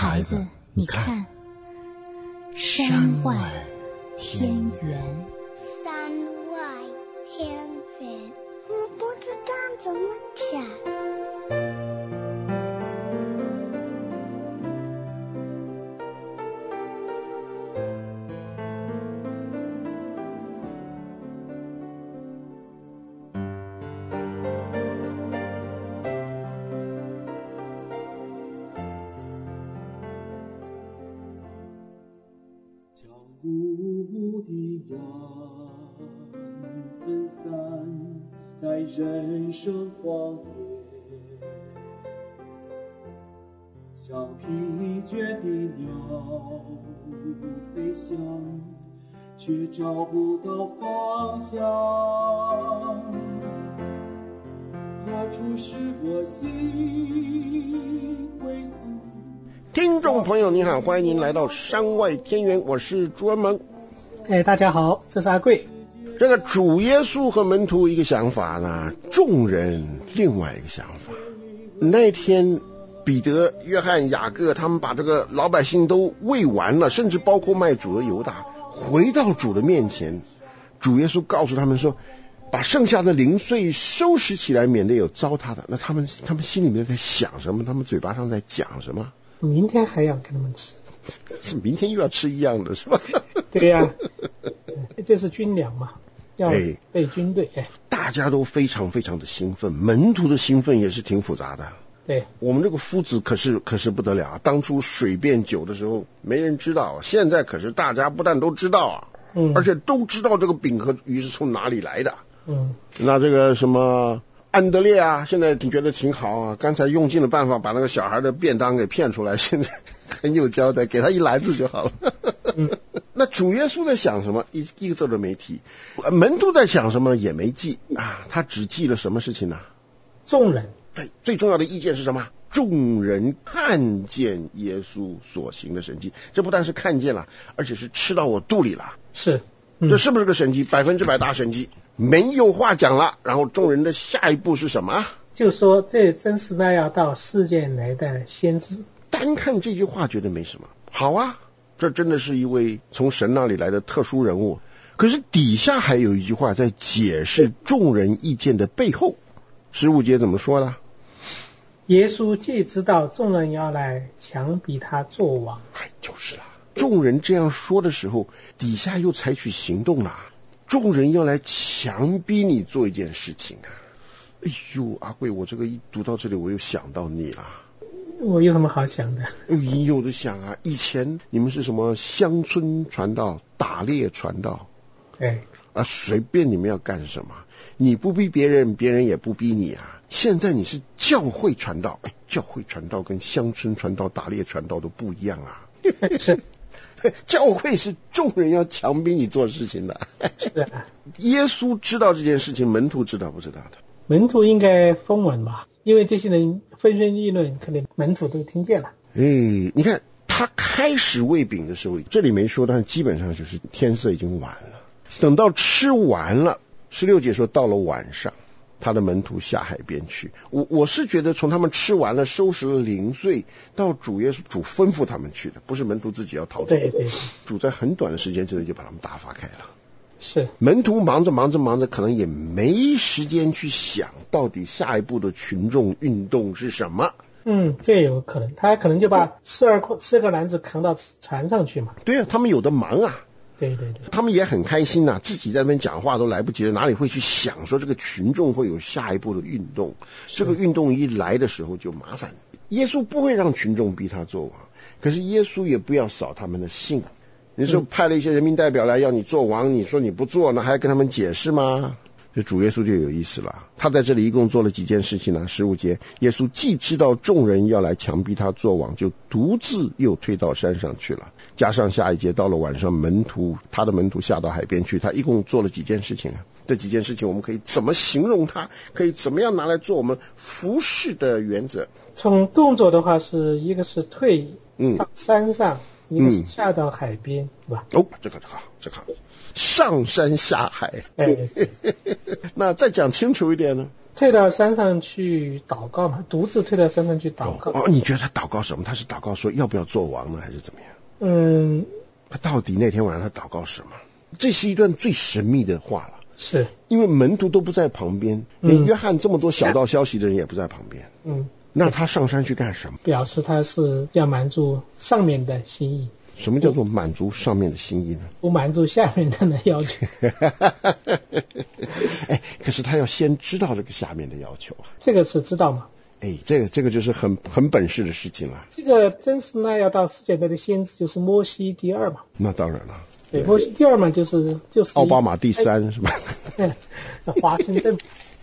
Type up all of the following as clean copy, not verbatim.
孩子，你看，山外天远。 山外天远，我不知道怎么讲。 无的羊分散在人生荒野，像疲倦的鸟飞翔，却找不到方向。何处是我心归宿？ 听众朋友您好，欢迎您来到山外天园，我是朱文萌。 大家好，这是阿贵。 这个主耶稣和门徒一个想法呢，众人另外一个想法。那天彼得、约翰、雅各他们把这个老百姓都喂完了，甚至包括卖主的犹大，回到主的面前，主耶稣告诉他们说，把剩下的零碎收拾起来，免得有糟蹋的。那他们心里面在想什么？他们嘴巴上在讲什么？ 明天还要跟他们吃， 是明天又要吃一样的，是吧？ 对呀、这是军粮嘛，要备军队。 大家都非常非常的兴奋，门徒的兴奋也是挺复杂的。 对， 我们这个夫子可是不得了啊！当初水变酒的时候没人知道，现在可是大家不但都知道啊，而且都知道这个饼和鱼是从哪里来的。那这个什么安德烈啊，现在觉得挺好啊，刚才用尽了办法把那个小孩的便当给骗出来，现在很有交代，给他一篮子就好了。那主耶稣在想什么？一个字都没提。门徒在想什么也没记啊，他只记了什么事情呢？ 众人。 对，最重要的意见是什么？众人看见耶稣所行的神迹，这不但是看见了，而且是吃到我肚里了。 是， 这是不是个神迹？100%大神迹，没有话讲了。然后众人的下一步是什么？ 就说这真是那要到世间来的先知。 单看这句话觉得没什么，好啊，这真的是一位从神那里来的特殊人物。可是底下还有一句话在解释众人意见的背后。15节怎么说的？ 耶稣既知道众人要来强逼他做王， 就是啦。众人这样说的时候，底下又采取行动了。众人要来强逼你做一件事情啊！哎呦，阿贵，我这个一读到这里，我又想到你了。 我有什么好想的？ 你有的想啊！以前你们是什么乡村传道、打猎传道？随便你们要干什么，你不逼别人，别人也不逼你啊。现在你是教会传道，教会传道跟乡村传道、打猎传道都不一样啊。 是， 教会是众人要强逼你做事情的。 是啊。 耶稣知道这件事情，门徒知道不知道的？ 门徒应该风闻吧，因为这些人纷纷议论，可能门徒都听见了。 你看他开始喂饼的时候，这里没说，但基本上就是天色已经晚了。等到吃完了，16节说到了晚上，他的门徒下海边去。我是觉得从他们吃完了收拾了零碎到主耶稣主吩咐他们去的，不是门徒自己要逃走。 对， 主在很短的时间之内就把他们打发开了。 是， 门徒忙着可能也没时间去想到底下一步的群众运动是什么。 这也有可能，他可能就把4个篮子扛到船上去嘛。 对啊，他们有的忙啊。 对， 他们也很开心啊，自己在那边讲话都来不及了，哪里会去想说这个群众会有下一步的运动？这个运动一来的时候就麻烦。耶稣不会让群众逼他做王，可是耶稣也不要扫他们的兴。你说派了一些人民代表来要你做王，你说你不做，那还要跟他们解释吗？这主耶稣就有意思了，他在这里一共做了几件事情呢？15节，耶稣既知道众人要来强逼他做王，就独自又退到山上去了。加上下一节，到了晚上，他的门徒下到海边去，他一共做了几件事情啊？这几件事情我们可以怎么形容它？可以怎么样拿来做我们服事的原则？ 从动作的话，是一个是退到山上一个是下到海边，是吧？ 哦，这个好，上山下海。 哎， 那再讲清楚一点呢？ 退到山上去祷告嘛，独自退到山上去祷告。 哦，你觉得他祷告什么？他是祷告说要不要做王呢，还是怎么样？他到底那天晚上他祷告什么？这是一段最神秘的话了。 是因为门徒都不在旁边，连约翰这么多小道消息的人也不在旁边。那他上山去干什么？ 表示他是要满足上面的心意。 什么叫做满足上面的心意呢？ 不满足下面人的要求。 哎，可是他要先知道这个下面的要求啊。 这个是知道吗？ 哎，这个就是很本事的事情了。 这个真是那要到世界杯的先知就是摩西第二嘛。 那当然了。 对，摩西第二嘛，就是奥巴马第三是吧？ 华盛顿，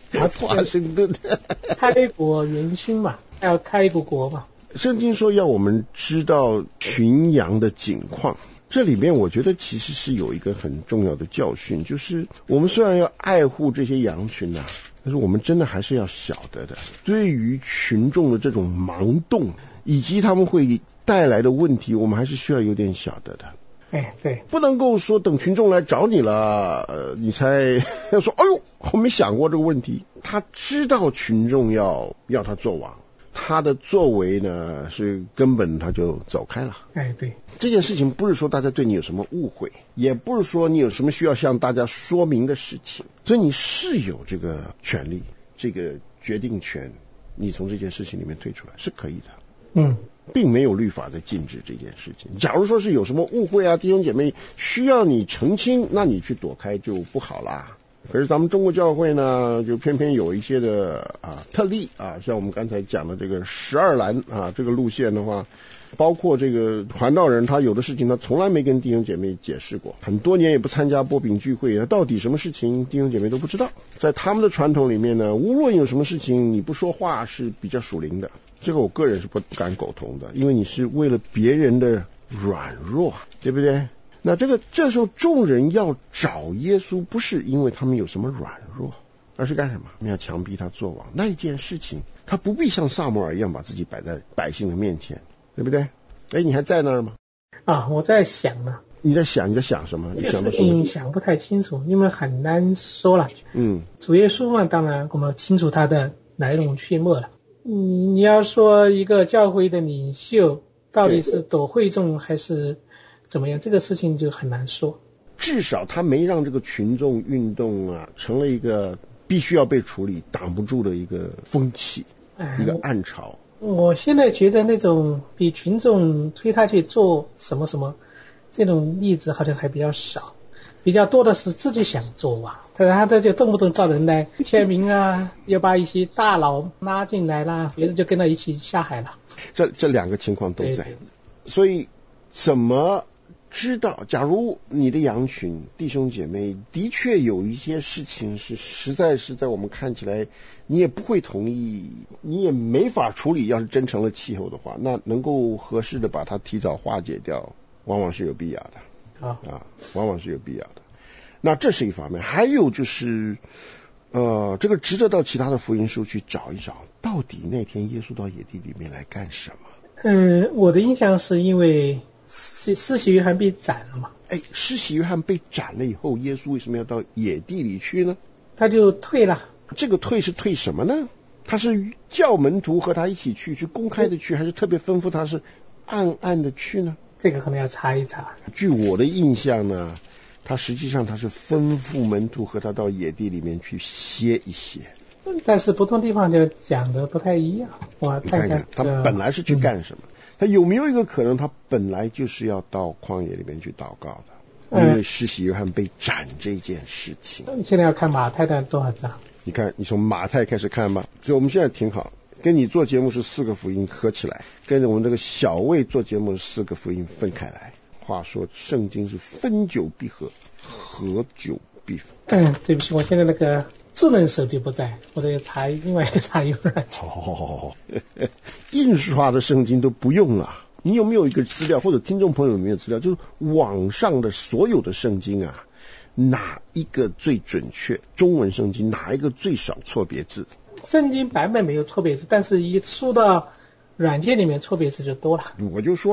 开国元勋嘛，要开一个国嘛。 圣经说要我们知道群羊的景况，这里面我觉得其实是有一个很重要的教训，就是我们虽然要爱护这些羊群啊，但是我们真的还是要晓得的，对于群众的这种盲动以及他们会带来的问题，我们还是需要有点晓得的。 哎，对， 不能够说等群众来找你了，你才要说，哎呦，我没想过这个问题。他知道群众要他做王，他的作为呢是根本他就走开了。 哎，对， 这件事情不是说大家对你有什么误会，也不是说你有什么需要向大家说明的事情，所以你是有这个权利，这个决定权，你从这件事情里面退出来是可以的。并没有律法在禁止这件事情。假如说是有什么误会啊，弟兄姐妹需要你澄清，那你去躲开就不好啦。可是咱们中国教会呢，就偏偏有一些的特例啊，像我们刚才讲的这个12栏啊，这个路线的话，包括这个传道人，他有的事情他从来没跟弟兄姐妹解释过，很多年也不参加擘饼聚会，到底什么事情弟兄姐妹都不知道。在他们的传统里面呢，无论有什么事情你不说话是比较属灵的，这个我个人是不敢苟同的，因为你是为了别人的软弱，对不对？那这时候众人要找耶稣，不是因为他们有什么软弱，而是干什么？他们要强逼他做王。那一件事情他不必像撒母耳一样把自己摆在百姓的面前，对不对？哎，你还在那儿吗？ 我在想呢。 你在想什么？ 这个事情想不太清楚，因为很难说了。主耶稣嘛，当然我们清楚他的来龙去脉了。你要说一个教会的领袖到底是躲会众还是怎么样，这个事情就很难说。 至少他没让这个群众运动啊成了一个必须要被处理挡不住的一个风气，一个暗潮。 我现在觉得那种比群众推他去做什么什么这种例子好像还比较少，比较多的是自己想做王，他就动不动找人来签名啊，要把一些大佬拉进来啦，别人就跟他一起下海了。 这两个情况都在。 对， 所以怎么知道，假如你的羊群弟兄姐妹的确有一些事情是实在是在我们看起来你也不会同意，你也没法处理，要是真成了气候的话，那能够合适的把它提早化解掉，往往是有必要的。往往是有必要的。那这是一方面，还有就是这个值得到其他的福音书去找一找，到底那天耶稣到野地里面来干什么？ 我的印象是因为施洗约翰被斩了嘛。 施洗约翰被斩了以后，耶稣为什么要到野地里去呢？ 他就退了。这个退是退什么呢？他是叫门徒和他一起去公开的去，还是特别吩咐他是暗暗的去呢？ 这个可能要查一查。 据我的印象呢，他实际上他是吩咐门徒和他到野地里面去歇一歇。 但是不同地方就讲的不太一样。我看看他本来是去干什么？他有没有一个可能，他本来就是要到旷野里面去祷告的？因为施洗约翰被斩这件事情。 现在要看马太的多少章？ 你看，你从马太开始看吧。所以我们现在挺好，跟你做节目是4个福音合起来，跟着我们这个小魏做节目是4个福音分开来。话说圣经是分久必合，合久必分。 对不起，我现在那个智能手机不在，我得查另外一个查阅软件。 印刷的圣经都不用了。你有没有一个资料，或者听众朋友有没有资料，就是网上的所有的圣经啊，哪一个最准确？中文圣经哪一个最少错别字？ 圣经版本没有错别字，但是一输到软件里面错别字就多了。 我就说嘛，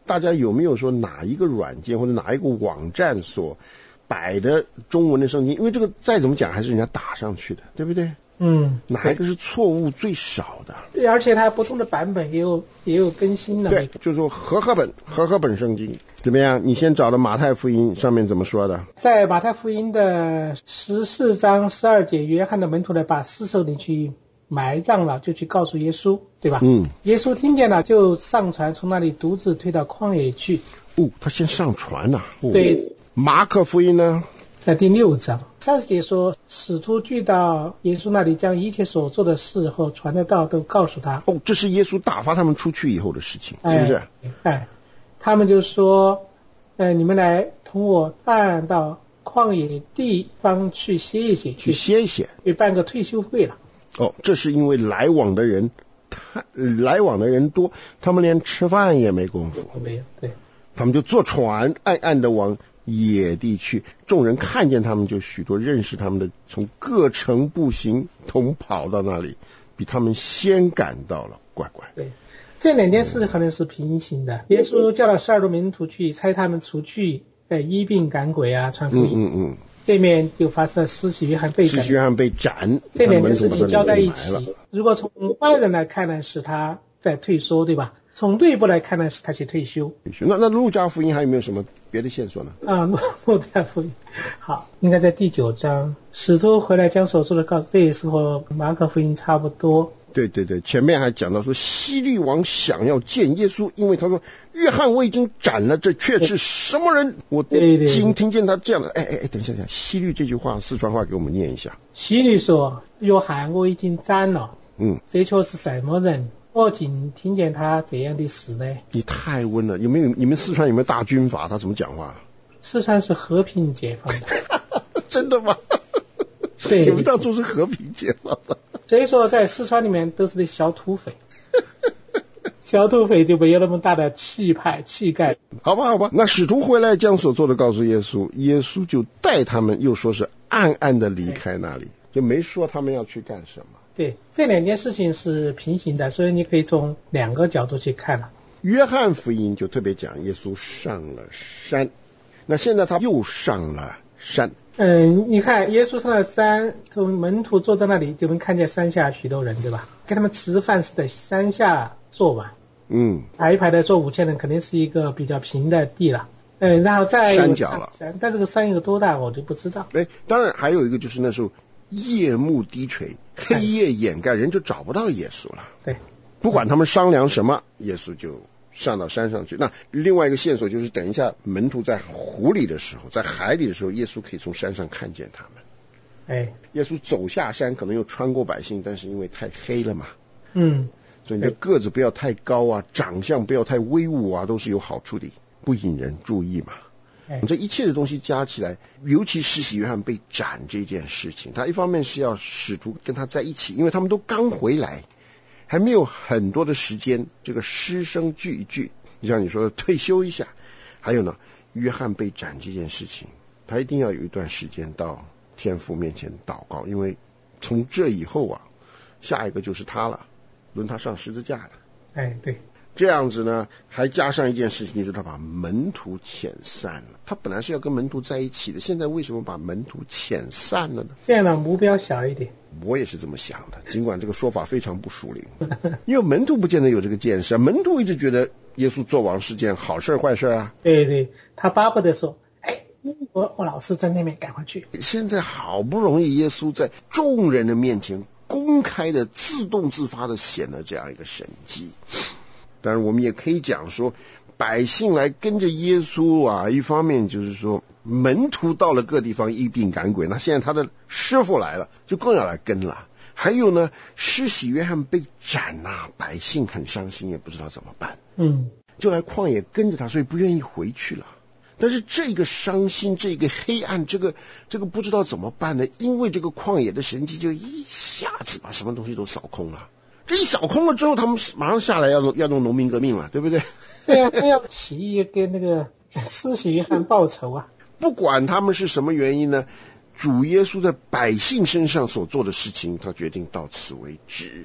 大家有没有说哪一个软件或者哪一个网站所摆的中文的圣经？因为这个再怎么讲还是人家打上去的，对不对？哪一个是错误最少的？ 对，而且它不同的版本也有更新的。 对，就是说和合本圣经怎么样？你先找的马太福音上面怎么说的？ 在马太福音的14章12节，约翰的门徒呢把尸首领去埋葬了，就去告诉耶稣，对吧？耶稣听见了，就上船，从那里独自退到旷野去。 他先上船了。 对。 马可福音呢？ 在第6章30节说，使徒聚到耶稣那里，将一切所做的事和传的道都告诉他。 这是耶稣打发他们出去以后的事情，是不是？ 他们就说，你们来同我到旷野地方去歇一歇，去办个退休会了。 这是因为来往的人多，他们连吃饭也没工夫。 没有，对。 他们就坐船暗暗的往野地去，众人看见他们，就许多认识他们的从各城步行同跑到那里，比他们先赶到了。乖。 对，这两件事可能是平行的。耶稣叫了12个门徒去，差他们出去医病赶鬼啊，传福音。这面就发生了施洗约翰被斩。这两件事情交在一起。如果从外人来看呢，是他在退缩，对吧？从内部来看呢，是他去退休。 那路加福音还有没有什么别的线索呢？ 路加福音好，应该在第9章，使徒回来将所做的告诉，这也是和马可福音差不多。 对，前面还讲到说希律王想要见耶稣，因为他说约翰我已经斩了，这却是什么人？我听见他这样的。等一下，希律这句话四川话给我们念一下。 希律说，约翰我已经斩了，这却是什么人？我仅听见他这样的事呢。 你太温了，你们四川有没有大军阀？他怎么讲话？ 四川是和平解放的。 真的吗？ 对， 你们当初是和平解放的。 所以说在四川里面都是那小土匪。小土匪就没有那么大的气概。 好吧，那使徒回来将所做的告诉耶稣，耶稣就带他们，又说是暗暗的离开那里，就没说他们要去干什么。 对，这两件事情是平行的，所以你可以从2个角度去看了。 约翰福音就特别讲耶稣上了山，那现在他又上了山。 你看耶稣上了山，门徒坐在那里，就能看见山下许多人，对吧？跟他们吃饭是在山下做嘛。排一排的坐5000人，肯定是一个比较平的地了。然后在山脚了， 但这个山有多大我就不知道。 当然还有一个就是那时候夜幕低垂，黑夜掩盖，人就找不到耶稣了。 对， 不管他们商量什么，耶稣就上到山上去。那另外一个线索就是，等一下门徒在湖里的时候，在海里的时候，耶稣可以从山上看见他们。耶稣走下山，可能又穿过百姓，但是因为太黑了嘛，所以你的个子不要太高啊，长相不要太威武啊，都是有好处的，不引人注意嘛。这一切的东西加起来，尤其施洗约翰被斩这件事情，他一方面是要使徒跟他在一起，因为他们都刚回来，还没有很多的时间，这个师生聚一聚，就像你说的退休一下。还有呢，约翰被斩这件事情，他一定要有一段时间到天父面前祷告，因为从这以后啊，下一个就是他了，轮他上十字架了。 对。 这样子呢，还加上一件事情，就是他把门徒遣散了。他本来是要跟门徒在一起的，现在为什么把门徒遣散了呢？ 这样的目标小一点。 我也是这么想的，尽管这个说法非常不属灵，因为门徒不见得有这个见识，门徒一直觉得耶稣做王是件好事坏事啊。 对，他巴不得说，我老是在那边赶回去。 现在好不容易耶稣在众人的面前公开的自动自发的显了这样一个神迹。当然我们也可以讲说，百姓来跟着耶稣啊，一方面就是说门徒到了各地方医病赶鬼，那现在他的师傅来了，就更要来跟了。还有呢，施洗约翰被斩啊，百姓很伤心，也不知道怎么办，就来旷野跟着他，所以不愿意回去了。但是这个伤心，这个黑暗，这个不知道怎么办呢？因为这个旷野的神迹，就一下子把什么东西都扫空了。这一扫空了之后，他们马上下来要弄农民革命了，对不对？ 对啊，他要起义跟那个施洗约翰报仇啊！ 不管他们是什么原因呢，主耶稣在百姓身上所做的事情，他决定到此为止。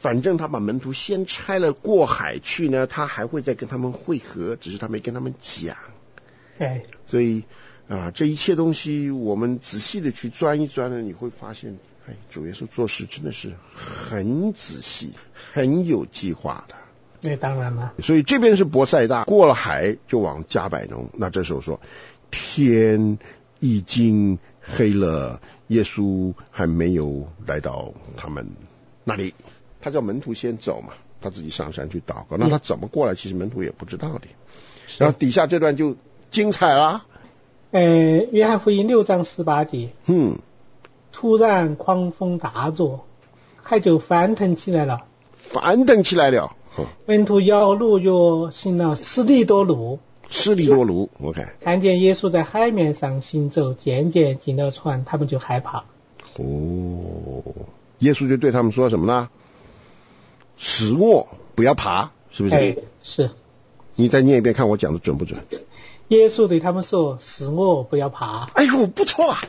反正他把门徒先差了过海去呢，他还会再跟他们会合，只是他没跟他们讲。 对， 所以这一切东西我们仔细的去钻一钻呢，你会发现，主耶稣做事真的是很仔细、很有计划的。 那当然了。 所以这边是伯赛大，过了海就往加百农。那这时候说，天已经黑了，耶稣还没有来到他们那里。他叫门徒先走嘛，他自己上山去祷告。那他怎么过来，其实门徒也不知道的。然后底下这段就精彩了。 约翰福音6章18节。突然狂风大作，海就翻腾起来了。门徒摇橹又行了4里多路。 OK。 看见耶稣在海面上行走，渐渐进了船，他们就害怕。 耶稣就对他们说什么呢？死卧不要爬，是不是？ 是。你再念一遍，看我讲的准不准？ 耶稣对他们说：“死卧不要爬。” 哎呦，不错啊！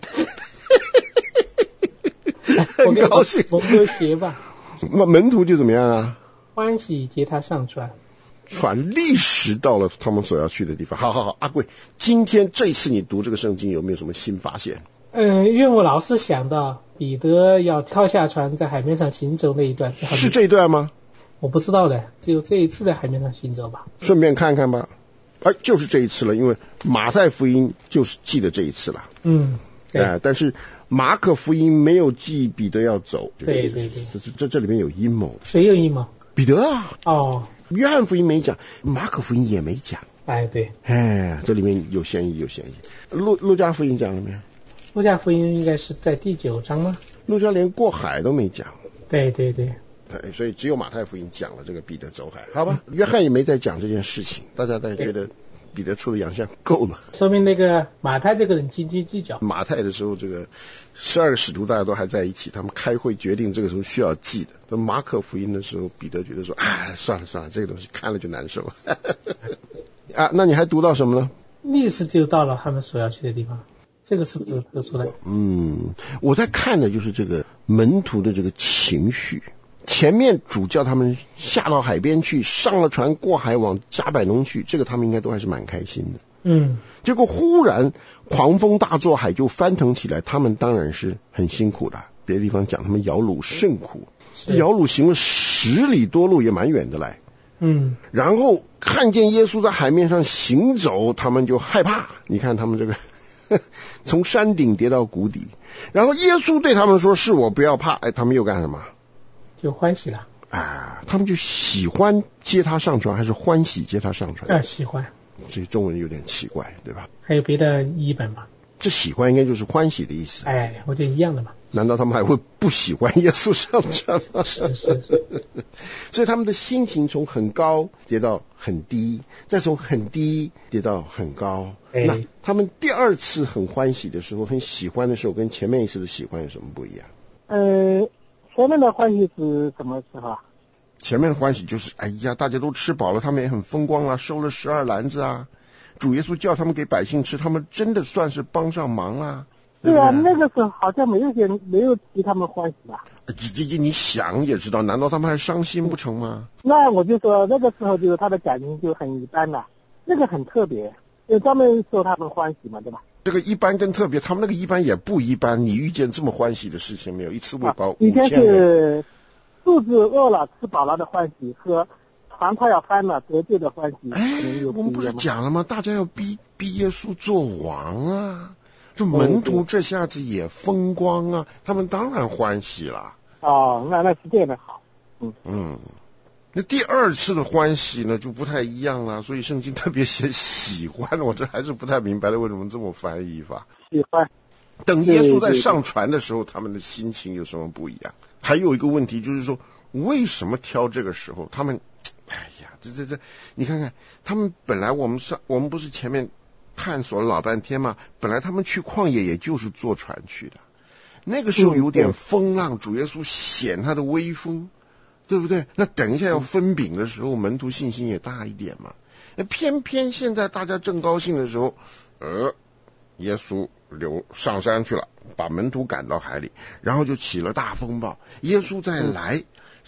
很高兴。 我们学吧。 门徒就怎么样啊？ 欢喜接他上船。 船立时到了他们所要去的地方。好，阿贵，今天这一次你读这个圣经有没有什么新发现？ 因为我老是想到彼得要跳下船在海面上行走那一段。 是这一段吗？ 我不知道的，只有这一次在海面上行走吧。 顺便看看吧。就是这一次了，因为马太福音就是记得这一次了。但是马可福音没有记彼得要走。 对， 这里面有阴谋。 谁有阴谋？ 彼得啊。约翰福音没讲，马可福音也没讲。 对。 这里面有嫌疑。路加福音讲了没有？ 路加福音应该是在第9章吗？ 路加连过海都没讲。 对。 所以只有马太福音讲了这个彼得走海，好吧？约翰也没再讲这件事情，大家觉得彼得出的洋相够了。 说明那个马太这个人斤斤计较。 马太的时候，这个12个使徒大家都还在一起，他们开会决定这个时候需要记的。那马可福音的时候，彼得觉得说，算了，这个东西看了就难受。那你还读到什么呢？ 历史就到了他们所要去的地方。这个是不是得出来？ 我在看的就是这个门徒的这个情绪。前面主叫他们下到海边去，上了船过海往加百农去，这个他们应该都还是蛮开心的。结果忽然狂风大作，海就翻腾起来，他们当然是很辛苦的。别的地方讲他们摇橹甚苦，摇橹行了10里多路，也蛮远的来。然后看见耶稣在海面上行走，他们就害怕。你看他们这个从山顶跌到谷底，然后耶稣对他们说：“是我，不要怕。”他们又干什么？ 就欢喜了。 他们就喜欢接他上船，还是欢喜接他上船？ 喜欢。 这中文有点奇怪，对吧？ 还有别的译本吗？ 这喜欢应该就是欢喜的意思。 我觉得一样的嘛。 难道他们还会不喜欢耶稣上船吗？ 是。 所以他们的心情从很高跌到很低，再从很低跌到很高。那他们第二次很欢喜的时候，很喜欢的时候，跟前面一次的喜欢有什么不一样？ 前面的欢喜是什么时候啊？ 前面的欢喜就是大家都吃饱了，他们也很风光啊，收了12篮子啊。主耶稣叫他们给百姓吃，他们真的算是帮上忙啊。 对啊，那个时候好像没有替他们欢喜吧？ 你想也知道，难道他们还伤心不成吗？ 那我就说那个时候就是他的感情就很一般了，那个很特别，就专门说他们欢喜嘛，对吧？ 这个一般跟特别，他们那个一般也不一般。你遇见这么欢喜的事情没有？一次喂饱5000人。 以前是肚子饿了吃饱了的欢喜，和船快要翻了得救的欢喜。 我们不是讲了吗？大家要逼耶稣做王啊！这门徒这下子也风光啊，他们当然欢喜了。 那是这样的好。 那第二次的欢喜呢就不太一样了，所以圣经特别写喜欢，我这还是不太明白了为什么这么翻译法。 喜欢。 等耶稣在上船的时候，他们的心情有什么不一样？还有一个问题就是说，为什么挑这个时候？他们，你看看，他们本来我们不是前面探索了老半天吗？本来他们去旷野也就是坐船去的，那个时候有点风浪，主耶稣显他的威风。对不对？那等一下要分饼的时候，门徒信心也大一点嘛。那偏偏现在大家正高兴的时候，耶稣上山去了，把门徒赶到海里，然后就起了大风暴。耶稣再来，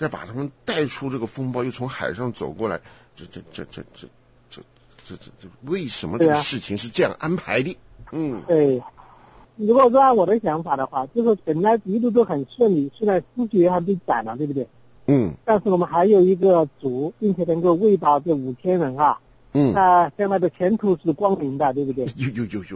再把他们带出这个风暴，又从海上走过来，这为什么这个事情是这样安排的？ 对。如果说按我的想法的话，就是本来一路都很顺利，虽然时局还被斩了，对不对？但是我们还有一个主，并且能够喂饱这5000人啊。那将来的前途是光明的，对不对？ 有。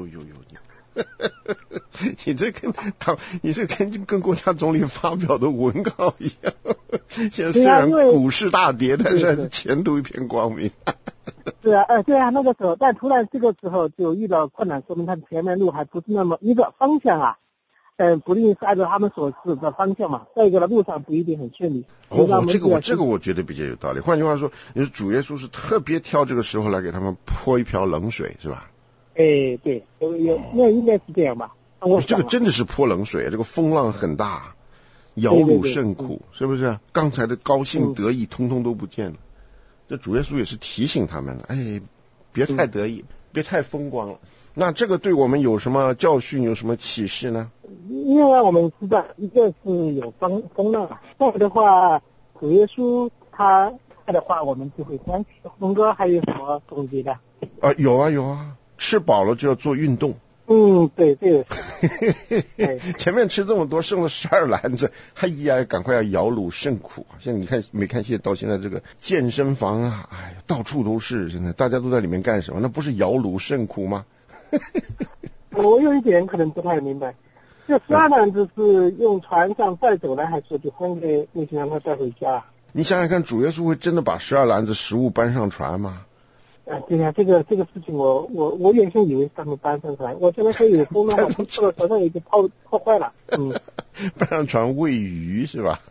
你这跟国家总理发表的文稿一样。现在虽然股市大跌，但是前途一片光明。 对啊，那个时候，但突然这个时候就遇到困难，说明他前面路还不是那么一个方向啊，不一定是按照他们所指的方向嘛。再一个呢，路上不一定很顺利。 这个我觉得比较有道理。换句话说，你说主耶稣是特别挑这个时候来给他们泼一瓢冷水，是吧？ 对，那应该是这样吧。 这个真的是泼冷水，这个风浪很大，摇橹甚苦，是不是？刚才的高兴得意通通都不见了。这主耶稣也是提醒他们了，别太得意，别太风光了。那这个对我们有什么教训，有什么启示呢？ 因为我们知道，一个是有风浪啊，再的话，主耶稣他的话，我们就会关心。峰哥还有什么总结的？ 有啊，吃饱了就要做运动。 对。 前面吃这么多，剩了12篮子，赶快要摇橹甚苦。现在你看没看到现在这个健身房啊，到处都是，现在大家都在里面干什么？那不是摇橹甚苦吗？ 我有一点可能不太明白，这12篮子是用船上带走的，还是就分给那些让他带回家？ 你想想看，主耶稣会真的把12篮子食物搬上船吗？ 对呀，这个事情我原先以为他们搬上船，我现在可以有风浪，这个船上已经泡坏了。 搬上船喂鱼是吧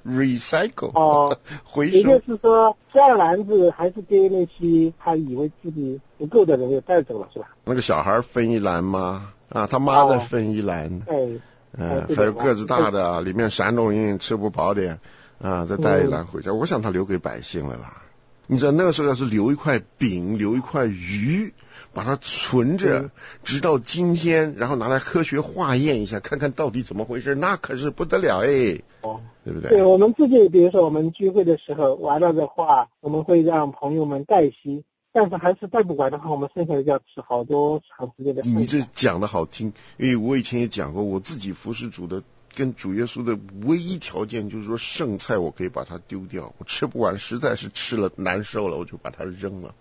？recycle 回收。 也就是说，12篮子还是给那些他以为自己不够的人给带走了，是吧？ 那个小孩分一篮吗？他妈再分一篮。还有个子大的，里面闪动硬吃不饱点再带一篮回家。我想他留给百姓了啦。你知道那个时候要是留一块饼，留一块鱼，把它存着，直到今天，然后拿来科学化验一下，看看到底怎么回事，那可是不得了对不对？ 对，我们自己比如说我们聚会的时候完了的话，我们会让朋友们代吸，但是还是带不完的话，我们剩下的就要吃好多长时间的。 你这讲的好听，因为我以前也讲过，我自己服侍主的跟主耶稣的唯一条件就是说，剩菜我可以把它丢掉，我吃不完，实在是吃了难受了，我就把它扔了。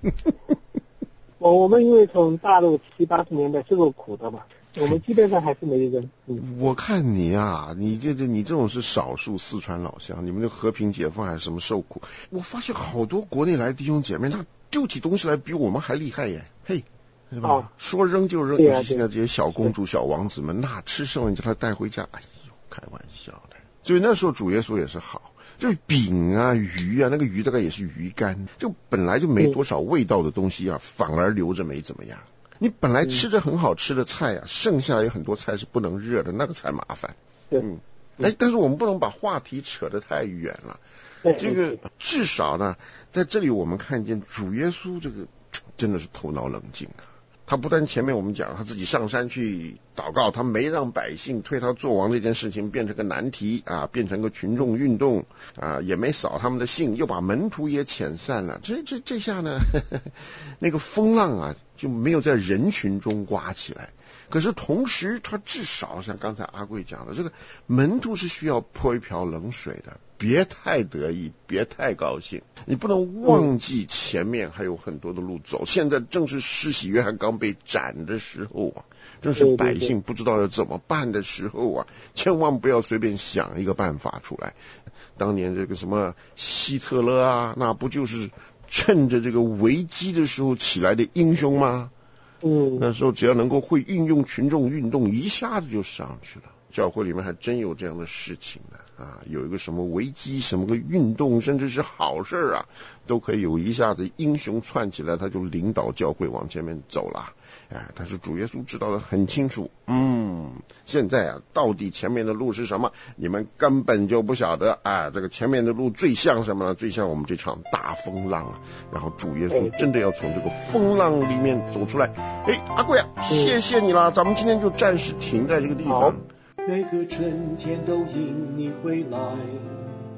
我们因为从大陆70、80年代受过苦的嘛，我们基本上还是没扔。 我看你啊，你这种是少数四川老乡，你们的和平解放还是什么受苦？我发现好多国内来的弟兄姐妹，他丢起东西来比我们还厉害耶，嘿。是吧？说扔就扔，尤其现在这些小公主、小王子们，那吃剩了你叫他带回家，开玩笑的。所以那时候主耶稣也是好，就饼啊、鱼啊，那个鱼大概也是鱼干，就本来就没多少味道的东西反而留着没怎么样。你本来吃着很好吃的菜剩下有很多菜是不能热的，那个才麻烦。但是我们不能把话题扯得太远了。这个至少呢，在这里我们看见主耶稣这个真的是头脑冷静他不但前面我们讲他自己上山去祷告，他没让百姓推他做王这件事情变成个难题变成个群众运动也没扫他们的兴，又把门徒也遣散了。这下呢那个风浪就没有在人群中刮起来。可是同时他至少像刚才阿贵讲的，这个门徒是需要泼一瓢冷水的，别太得意，别太高兴，你不能忘记前面还有很多的路走。现在正是施洗约翰刚被斩的时候正是百姓不知道要怎么办的时候千万不要随便想一个办法出来。当年这个什么希特勒那不就是趁着这个危机的时候起来的英雄吗？那时候只要能够会运用群众运动，一下子就上去了。教会里面还真有这样的事情有一个什么危机，什么个运动，甚至是好事都可以有一下子英雄窜起来，他就领导教会往前面走了。但是主耶稣知道的很清楚，现在到底前面的路是什么，你们根本就不晓得这个前面的路最像什么呢？最像我们这场大风浪然后主耶稣真的要从这个风浪里面走出来。阿贵谢谢你了，咱们今天就暂时停在这个地方。 每个春天都迎你回来，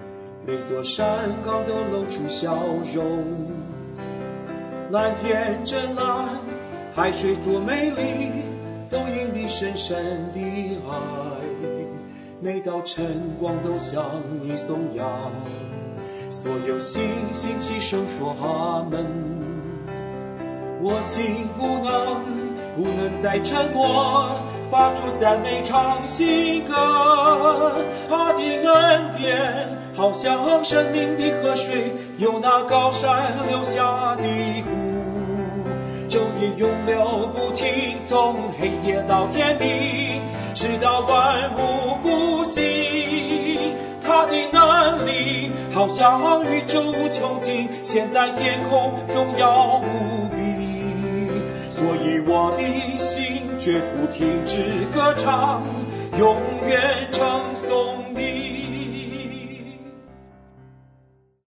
每座山岗都露出笑容。蓝天真蓝，海水多美丽，都因你深深的爱。每道晨光都向你颂扬，所有星星齐声说阿门。我心不能再沉默，发出赞美唱新歌。他的恩典好像生命的河水，由那高山流下的湖，昼夜永流不停，从黑夜到天明，直到万物复兴。他的能力好像宇宙无穷尽，现在天空荣耀无比。所以我的心绝不停止歌唱，永远称颂你。